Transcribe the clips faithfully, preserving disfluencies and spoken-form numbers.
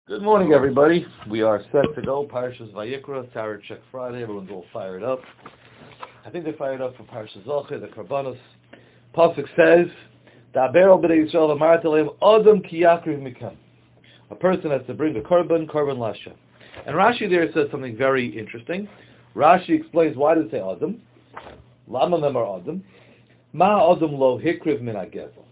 Good morning, everybody. We are set to go. Parshas Vayikra, Torah Check Friday. Everyone's all fired up. I think they're fired up for Parshas Zoche, the Karbanos. Pasuk says, "Daber al b'nei Yisrael v'amar teleim Adam ki yakriv mikem." A person has to bring a korban, korban lasha. And Rashi there says something very interesting. Rashi explains why does it say Adam? Lama memar Adam. Ma Adam lo hikriv min hagezel.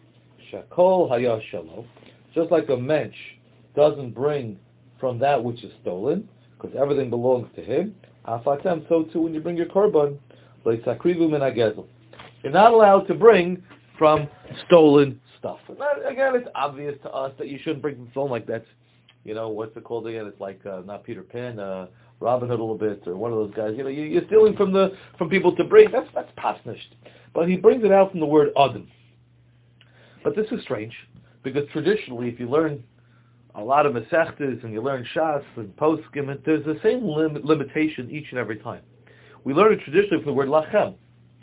Shakol haya shalo. Just like a mensch doesn't bring from that which is stolen, because everything belongs to him. Afatem, so too when you bring your korban, leisakrivu min hagezel. You're not allowed to bring from stolen stuff. And that, again, it's obvious to us that you shouldn't bring from stolen, like that's, you know, what's it called again? It's like uh, not Peter Pan, uh, Robin Hood a little bit, or one of those guys. You know, you, you're stealing from the from people to bring. That's that's pasnished. But he brings it out from the word adam. But this is strange, because traditionally, if you learn a lot of Masechtas and you learn Shas and Poskim, there's the same lim- limitation each and every time. We learn it traditionally from the word lachem,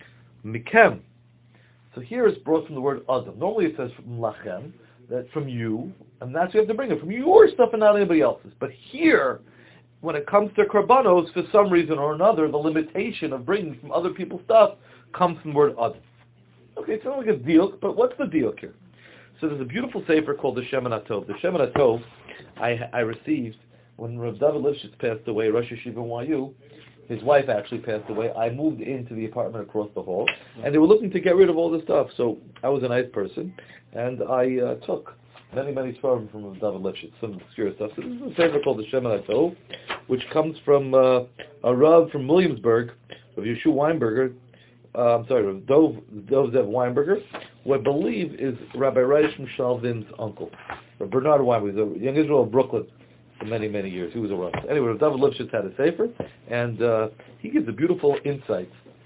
mikem. So here it's brought from the word adam. Normally it says from lachem, that from you, and that's you have to bring it from your stuff and not anybody else's. But here, when it comes to karbanos, for some reason or another, the limitation of bringing from other people's stuff comes from the word adam. Okay, it's not like a deal, but what's the deal here? So there's a beautiful sefer called the Shemen HaTov. The Shemen HaTov I, I received when Rav David Lifshitz passed away, Rosh Yeshiva Y U. His wife actually passed away. I moved into the apartment across the hall, and they were looking to get rid of all this stuff. So I was a nice person, and I uh, took many, many svarim from Rav David Lifshitz, some obscure stuff. So this is a sefer called the Shemen HaTov, which comes from uh, a Rav from Williamsburg, Rav Yeshua Weinberger. Uh, I'm sorry, Rav Dov, Dov Zev Weinberger, who I believe is Rabbi Reish Shalvin's uncle. Rav Bernard Weinberger, he's a young Israel of Brooklyn for many, many years. He was a Rav. Anyway, Rav David Lifshitz had a sefer, and uh, he gives a beautiful insight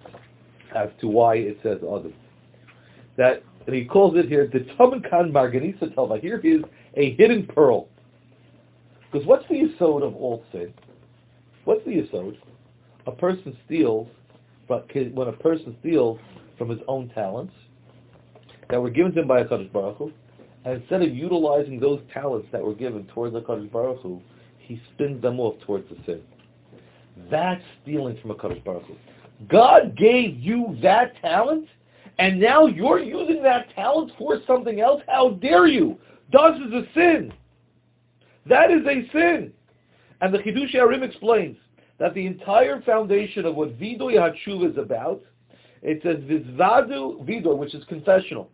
as to why it says Adam. That, and he calls it here, the Taman Kan Marganisa Tova. Here is a hidden pearl. Because what's the yesod of all sin? What's the yesod? A person steals, but when a person steals from his own talents that were given to him by a Kadosh Baruch Hu, and instead of utilizing those talents that were given towards the Kadosh Baruch Hu, he spins them off towards the sin. That's stealing from a Kadosh Baruch Hu. God gave you that talent, and now you're using that talent for something else? How dare you? Das is a sin. That is a sin. And the Chidushei HaRim explains that the entire foundation of what Vidoy HaTshuva is about, it says Vizvadu Vidoy, which is confessional.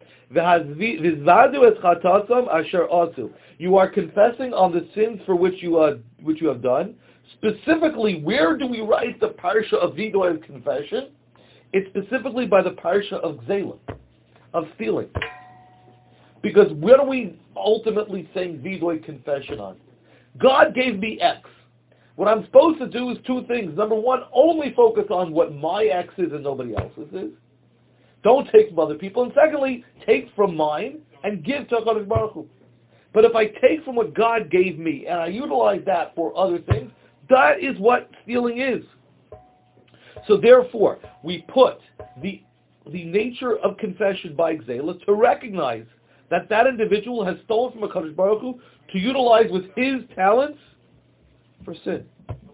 Vizvadu es chatatzam asher asu. You are confessing on the sins for which you uh, which you have done. Specifically, where do we write the parsha of Vidoy of confession? It's specifically by the parsha of Gzela, of stealing. Because where are we ultimately saying Vidoy confession on? God gave me X. What I'm supposed to do is two things. Number one, only focus on what my X is and nobody else's is. Don't take from other people. And secondly, take from mine and give to HaKadosh Baruch Hu. But if I take from what God gave me and I utilize that for other things, that is what stealing is. So therefore, we put the the nature of confession by Gzela to recognize that that individual has stolen from HaKadosh Baruch Hu to utilize with his talents for sin.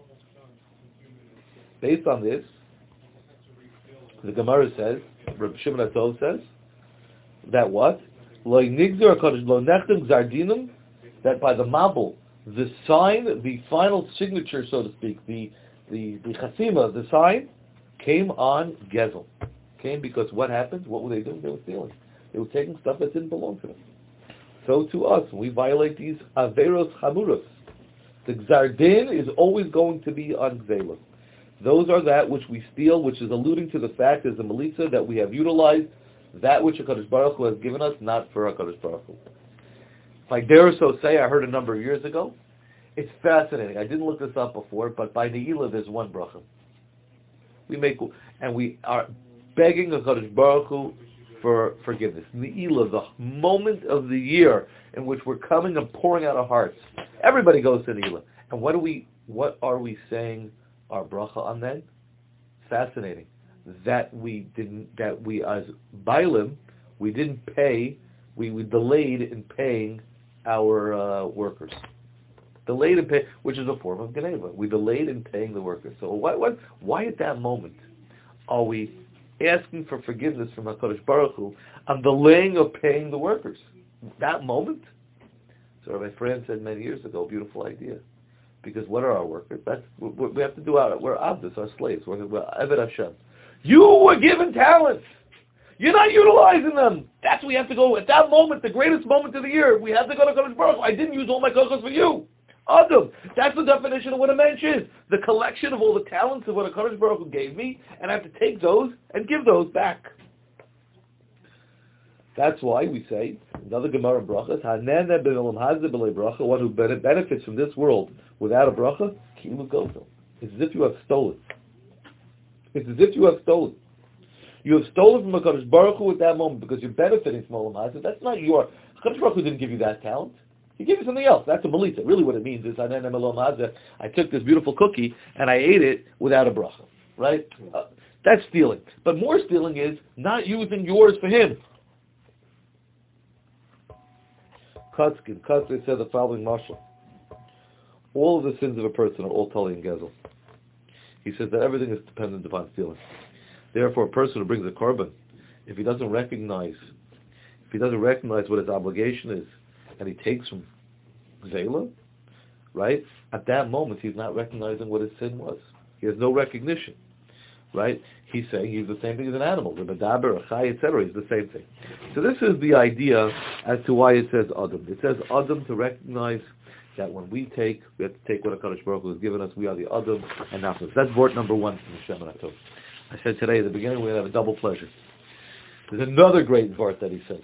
Based on this, the Gemara says, Rabbi Shimon HaTov says, that what? Lo nigzor HaKadosh lo nechtem gzardinum, that by the mabul, the sign, the final signature, so to speak, the the the chasima, the sign, came on Gezel. Came because what happened? What were they doing? They were stealing. They were taking stuff that didn't belong to them. So to us, when we violate these averos chamuros, the Gzardin is always going to be on Gzela. Those are that which we steal, which is alluding to the fact as a Melissa that we have utilized that which HaKadosh Baruch Hu has given us, not for HaKadosh Baruch Hu. If I dare so say, I heard a number of years ago, it's fascinating. I didn't look this up before, but by Ne'ilah there's one bracha. We make, and we are begging HaKadosh Baruch Hu for forgiveness. Ne'ilah, the moment of the year in which we're coming and pouring out our hearts. Everybody goes to Ne'ilah. And what do we? What are we saying our bracha on then? Fascinating. That we didn't. That we as Bailim, we didn't pay. We, we delayed in paying our uh, workers. Delayed in pay, which is a form of Geneva. We delayed in paying the workers. So why, why, why at that moment are we asking for forgiveness from HaKadosh Baruch Hu on delaying of paying the workers? That moment? So my friend said many years ago, beautiful idea. Because what are our workers? That's we we have to do our, we're abdus, our slaves. We're, we're Eved Hashem. You were given talents. You're not utilizing them. That's where we have to go. At that moment, the greatest moment of the year, we have to go to HaKadosh Baruch Hu. I didn't use all my kochos for you. Adam. That's the definition of what a mensch is. The collection of all the talents of what a HaKadosh Baruch Hu gave me, and I have to take those and give those back. That's why we say, another Gemara brachas, Hanene b'olam hazeh b'lei bracha, one who benefits from this world without a bracha, kilu gozo. It's as if you have stolen. It's as if you have stolen. You have stolen from HaKadosh Baruch Hu at that moment because you're benefiting from olam hazeh. That's not your, HaKadosh Baruch Hu didn't give you that talent. He gave you something else. That's a melita. Really what it means is, Hanene b'olam hazeh, I took this beautiful cookie and I ate it without a bracha. Right? Uh, that's stealing. But more stealing is not using yours for him. Kutzkin, Kutzkin said the following mashal. All of the sins of a person are all tali and gezel. He says that everything is dependent upon stealing. Therefore, a person who brings a korban, if he doesn't recognize, if he doesn't recognize what his obligation is, and he takes from zela, right? At that moment, he's not recognizing what his sin was. He has no recognition, right? He's saying he's the same thing as an animal, the medaber, a chai, et cetera. He's the same thing. So this is the idea as to why it says Adam. It says Adam to recognize that when we take, we have to take what HaKadosh Baruch Hu has given us. We are the Adam and not us. That's word number one from the Shemana Tov. I said today at the beginning we're going to have a double pleasure. There's another great vart that he says.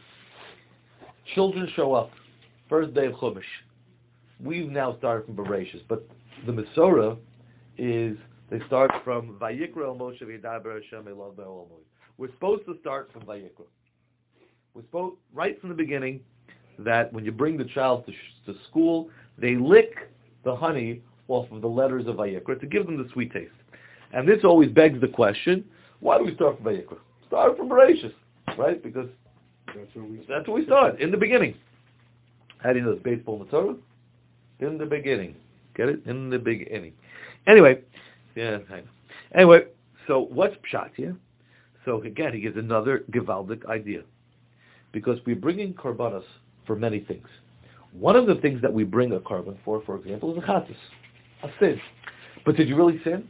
Children show up. First day of Chumash. We've now started from Bereshis, but the Mesorah is they start from Vayikra el Moshe v'Yidaber Hashem Elav be'ol Moed. We're supposed to start from Vayikra. We're supposed right from the beginning that when you bring the child to, sh- to school, they lick the honey off of the letters of Vayikra to give them the sweet taste. And this always begs the question: why do we start from Vayikra? Start from Bereshis, right? Because that's where we that's where we start in the beginning. How do you know it's baseball in the Torah? In the beginning, get it? In the beginning. Anyway. Yeah, I know. Anyway, so what's pshat here? So again, he gives another Givaldic idea. Because we're bringing korbanos for many things. One of the things that we bring a korban for, for example, is a chatus, a sin. But did you really sin?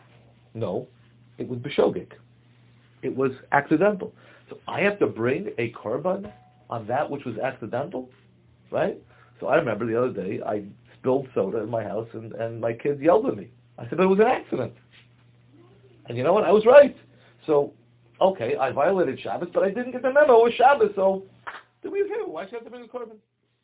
No. It was b'shogeg. It was accidental. So I have to bring a korban on that which was accidental? Right? So I remember the other day, I spilled soda in my house and, and my kids yelled at me. I said, but it was an accident. And you know what? I was right. So, okay, I violated Shabbos, but I didn't get the memo. It was Shabbos, so do me a favor. Why should I have to bring a korban?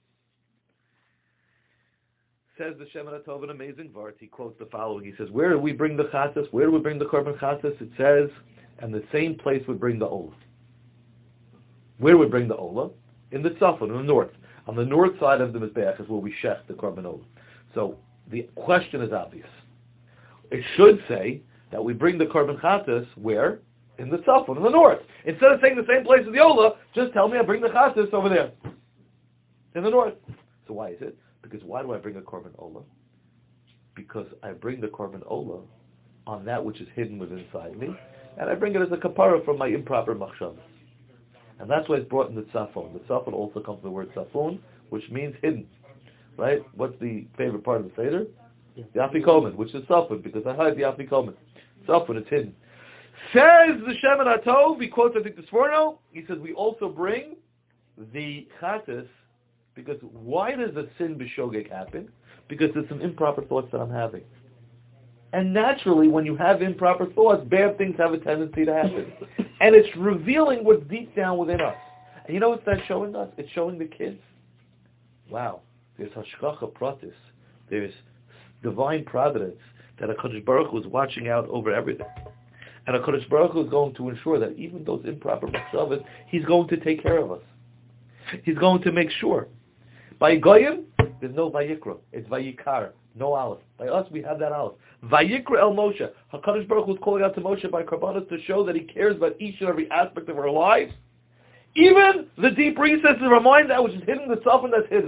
Says the Shemana Tov, an amazing vart. He quotes the following. He says, where do we bring the chatas? Where do we bring the korban chatas? It says, and the same place we bring the olah. Where do we bring the olah? In the tzafon, in the north. On the north side of the mizbeach is where we shech the korban olah. So the question is obvious. It should say that we bring the korban chatas where? In the tzafon, in the north. Instead of saying the same place as the olah, just tell me I bring the chatas over there. In the north. So why is it? Because why do I bring a korban olah? Because I bring the korban olah on that which is hidden within inside me, and I bring it as a kapara from my improper machshavas. And that's why it's brought in the tzafon. The tzafon also comes from the word tzafon, which means hidden. Right? What's the favorite part of the Seder? The afikomen, which is tzafon, because I hide the afikomen. Tzafon, it's hidden. Says the Shemana Tov, he quotes I think this morning, he says we also bring the chatas, because why does the sin b'shogeg happen? Because there's some improper thoughts that I'm having. And naturally, when you have improper thoughts, bad things have a tendency to happen. And it's revealing what's deep down within us. And you know what that's showing us? It's showing the kids, wow, there's hashgacha pratis, there's divine providence, that HaKadosh Baruch Hu is watching out over everything. And HaKadosh Baruch Hu is going to ensure that even those improper machshavas, He's going to take care of us. He's going to make sure. By Goyim, there's no Vayikra. It's Vayikar. No Aleph. By us, we have that Aleph. Vayikra el Moshe. HaKadosh Baruch Hu is calling out to Moshe by Karbanos to show that He cares about each and every aspect of our lives. Even the deep recesses of our mind, that which is hidden, the tzafon that's hidden.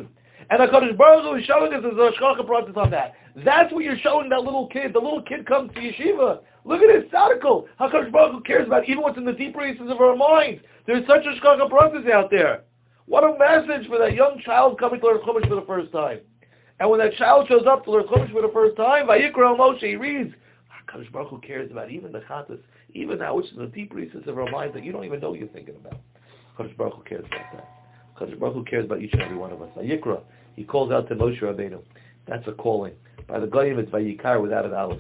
And HaKadosh Baruch Hu is showing us as a hashgacha pratis on that. That's what you're showing that little kid. The little kid comes to yeshiva. Look at this article. HaKadosh Baruch Hu cares about even what's in the deep recesses of our minds. There's such a hashgacha pratis out there. What a message for that young child coming to learn Chumash for the first time. And when that child shows up to learn Chumash for the first time, Vayikra Moshe, he reads, HaKadosh Baruch Hu cares about even the chatas, even that which is in the deep recesses of our minds that you don't even know you're thinking about. HaKadosh Baruch Hu cares about that. HaKadosh Baruch Hu cares about each and every one of us. Vayikra, he calls out to Moshe Rabbeinu. That's a calling. By the Goyim, it's Vayikar without an aleph.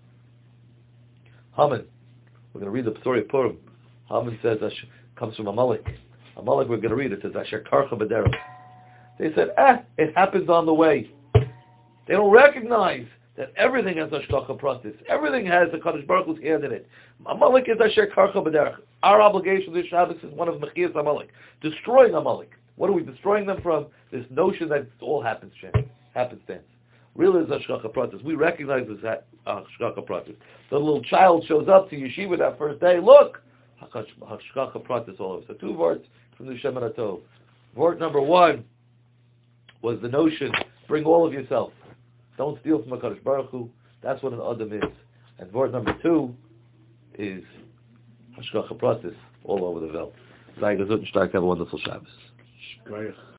Haman, we're going to read the story of Purim. Haman says, comes from Amalek. Amalek, we're going to read it. It says, Asher Karcha B'derech. They said, eh, it happens on the way. They don't recognize that everything has hashgacha pratis. Everything has the Kadosh Baruch Hu's hand in it. Amalek is Asher Karcha B'derech. Our obligation this Shabbos is one of Mechiyas Amalek. Destroying Amalek. What are we destroying them from? This notion that it all happens, happenstance. Really is hashgacha pratis. We recognize this hashgacha pratis. The little child shows up to yeshiva that first day. Look, hashgacha pratis all over. So two words from the Shemana Tov. Word number one was the notion: bring all of yourself. Don't steal from HaKadosh Baruch Hu. That's what an Adam is. And word number two is hashgacha pratis all over the Welt. Sei gesund und stark, have a wonderful Shabbos.